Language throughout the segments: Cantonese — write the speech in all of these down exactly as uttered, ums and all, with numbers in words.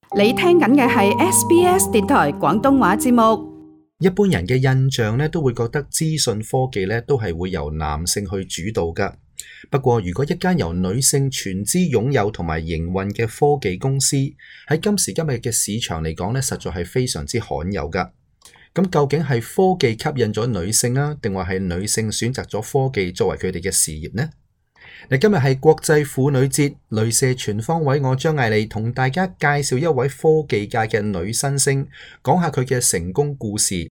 你聽緊嘅係 S B S 電台廣東話節目。 一般人嘅印象咧，都會覺得資訊科技咧都係會由男性去主導㗎。不過，如果一間由女性全資擁有同埋營運嘅科技公司，喺今時今日嘅市場嚟講咧，實在係非常之罕有㗎。咁究竟係科技吸引咗女性啊，定話係女性選擇咗科技作為佢哋嘅事業呢？嗱，今日係國際婦女節，鐳射全方位，我張艾莉同大家介紹一位科技界嘅女新星，講下佢嘅成功故事。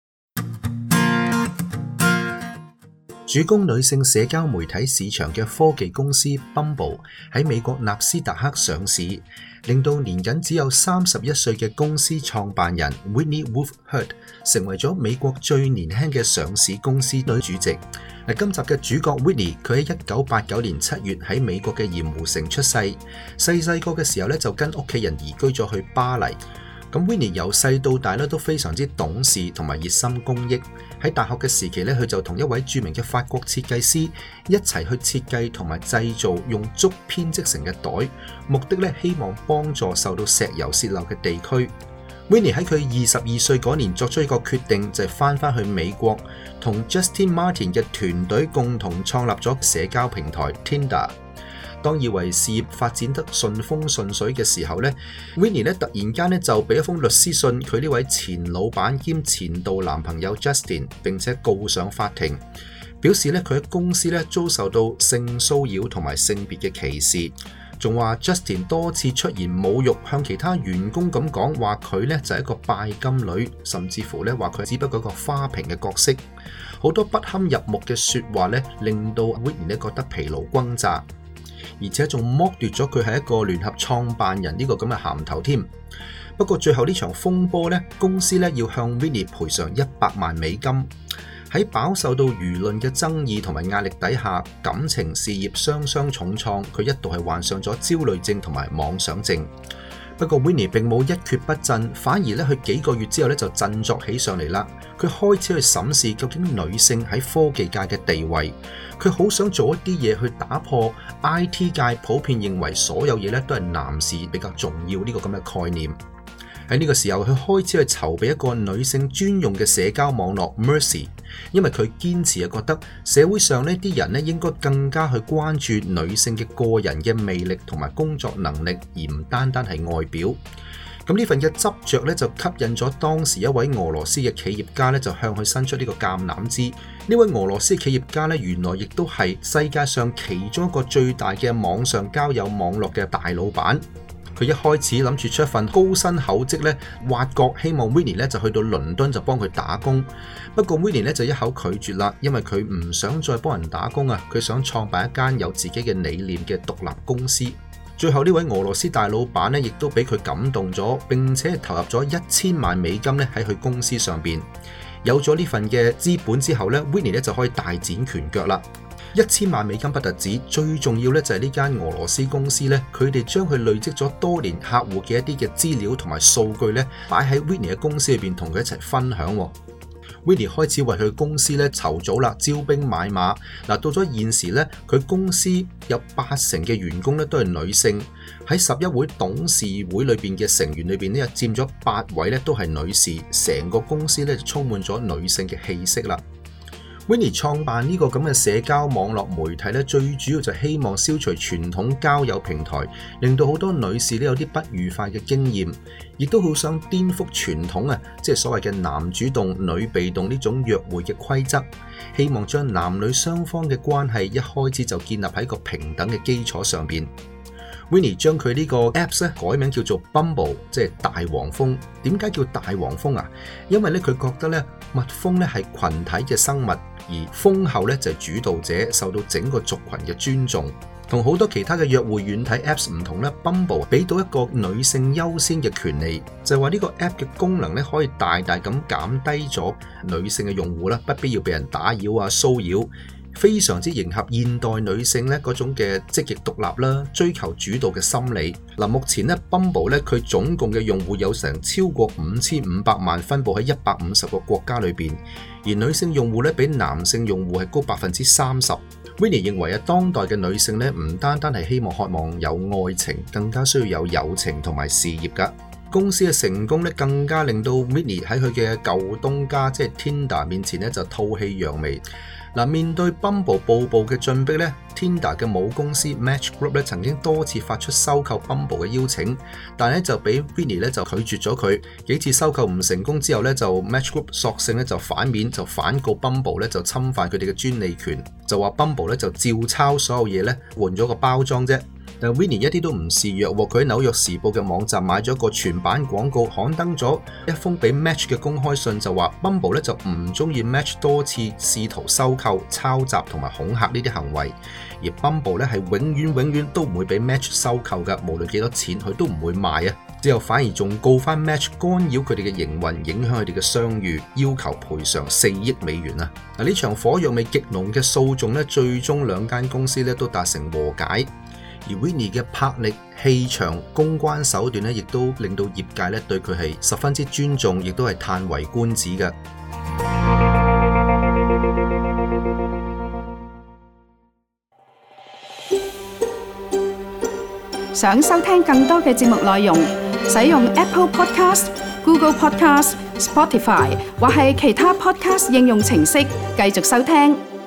主攻女性社交媒體市場嘅科技公司 Bumble 喺美國納斯達克上市，令到年僅只有三十一歲嘅公司創辦人 Whitney Wolfe Herd 成為咗美國最年輕嘅上市公司女主席。今集嘅主角 Whitney， 佢喺一九八九年七月喺美國嘅鹽湖城出世，細細個嘅時候咧就跟屋企人移居咗去巴黎。咁 Whitney 由細到大咧都非常之懂事同埋熱心公益。喺大學嘅時期咧，佢就同一位著名嘅法國設計師一齊去設計同埋製造用竹編織成嘅袋，目的咧希望幫助受到石油洩漏嘅地區。Whitney 喺佢二十二歲嗰年作出一個決定，就係翻返去美國，同 Justin Martin 嘅團隊共同創立咗社交平台 Tinder。當以為事業發展得順風順水嘅時候呢 Whitney 咧突然間咧就俾一封律師信佢呢位前老闆兼前度男朋友 Justin， 並且告上法庭，表示咧佢喺公司咧遭受到性騷擾同埋性別嘅歧視，仲話 Justin 多次出言侮辱，向其他員工咁講話佢咧就係一個拜金女，甚至乎咧話佢只不過一個花瓶嘅角色，好多不堪入目嘅說話咧令到 Whitney 咧覺得疲勞轟炸。而且仲剝奪咗佢係一個聯合創辦人呢個咁嘅銜頭添。不過最後呢場風波呢，公司呢要向 Whitney 賠償一百萬美金。喺飽受到輿論嘅爭議同埋壓力底下，感情事業雙雙重創，佢一度係患上咗焦慮症同埋妄想症。不過 Whitney 並冇一蹶不振，反而咧佢幾個月之後咧就振作起上嚟啦。佢開始去審視究竟女性喺科技界嘅地位，佢好想做一啲嘢去打破 I T 界普遍認為所有嘢咧都係男士比較重要呢個咁嘅概念。喺呢個時候，佢開始去籌備一個女性專用嘅社交網絡 Mercy， 因為佢堅持啊覺得社會上呢啲人咧應該更加去關注女性嘅個人嘅魅力同埋工作能力，而唔單單係外表。咁呢份嘅執着咧就吸引咗當時一位俄羅斯嘅企業家咧就向佢伸出呢個橄欖枝。呢位俄羅斯企業家咧原來亦都係世界上其中一個最大嘅網上交友網絡嘅大老闆。佢一開始諗住出一份高薪厚職咧，挖角希望 Whitney 咧就去到倫敦就幫佢打工。不過 Whitney 咧就一口拒絕啦，因為佢唔想再幫人打工啊，佢想創辦一間有自己嘅理念嘅獨立公司。最後呢位俄羅斯大老闆咧亦都俾佢感動咗，並且投入咗一千萬美金咧喺佢公司上邊。有咗呢份嘅資本之後咧 Whitney 咧就可以大展拳腳啦。一千萬美金不特止，最重要咧就係呢間俄羅斯公司咧，佢哋將佢累積咗多年客戶嘅一啲嘅資料同埋數據咧，擺喺 Whitney 嘅公司裏邊同佢一齊分享。Whitney 開始為佢公司咧籌組啦，招兵買馬。嗱，到咗現時咧，佢公司有八成嘅員工咧都係女性，喺十一位董事會裏邊嘅成員裏邊咧，佔咗八位咧都係女士，成個公司咧就充滿咗女性嘅氣息啦。Whitney 創辦呢個咁嘅社交網絡媒體咧，最主要就希望消除傳統交友平台，令到好多女士咧有啲不愉快嘅經驗，亦都好想顛覆傳統啊，即係所謂嘅男主動女被動呢種約會嘅規則，希望將男女雙方嘅關係一開始就建立喺一個平等嘅基礎上邊。Whitney 將佢呢個 Apps 咧改名叫做 Bumble， 即係大黃蜂。點解叫大黃蜂啊？因為咧佢覺得咧蜜蜂咧係群體嘅生物，而蜂后咧就係主導者，受到整個族群嘅尊重。同好多其他嘅約會軟體 Apps 唔同咧 ，Bumble 俾到一個女性優先嘅權利，就係話呢個 App 嘅功能咧可以大大咁減低咗女性嘅用戶啦，不必要被人打擾啊騷擾。非常之迎合現代女性咧嗰種嘅積極獨立啦，追求主導嘅心理。嗱，目前咧 Bumble 咧佢總共嘅用戶有成超過五千五百萬，分佈喺一百五十個國家裏邊，而女性用戶咧比男性用戶係高百分之三十。Whitney 認為啊，當代嘅女性咧唔單單係希望渴望有愛情，更加需要有友情同埋事業㗎。 公司嘅成功咧，更加令到 Whitney 喺佢嘅舊東家即係 Tinder 面前咧就吐氣揚眉。嗱，面對 Bumble 步步嘅進逼咧 ，Tinder 嘅母公司 Match Group 咧曾經多次發出收購 Bumble 嘅邀請，但係咧就俾 Whitney 咧就拒絕咗佢。幾次收購唔成功之後咧，就 Match Group 索性咧就反面就反告 Bumble 咧就侵犯佢哋嘅專利權，就話 Bumble 咧就照抄所有嘢咧，換咗個包裝啫。但 Whitney 一啲都唔示弱喎，佢喺紐約時報嘅網站買咗個全版廣告，刊登咗一封俾 Match 嘅公開信，就話 Bumble 咧就唔中意 Match 多次試圖收購、抄襲同埋恐嚇呢啲行為，而 Bumble 咧係永遠永遠都唔會俾 Match 收購嘅，無論幾多錢佢都唔會賣啊！之後反而仲告翻 Match 干擾佢哋嘅營運，影響佢哋嘅商譽，要求賠償四億美元啊！嗱，呢場火藥味極濃嘅訴訟咧，最終兩間公司咧都達成和解。而 Whitney 嘅魄力、氣場、公關手段咧，亦都令到業界咧對佢係十分之尊重，亦都係歎為觀止嘅。 想收聽更多嘅節目內容，使用 Apple Podcast、Google Podcast、Spotify 或係其他 Podcast 應用程式繼續收聽。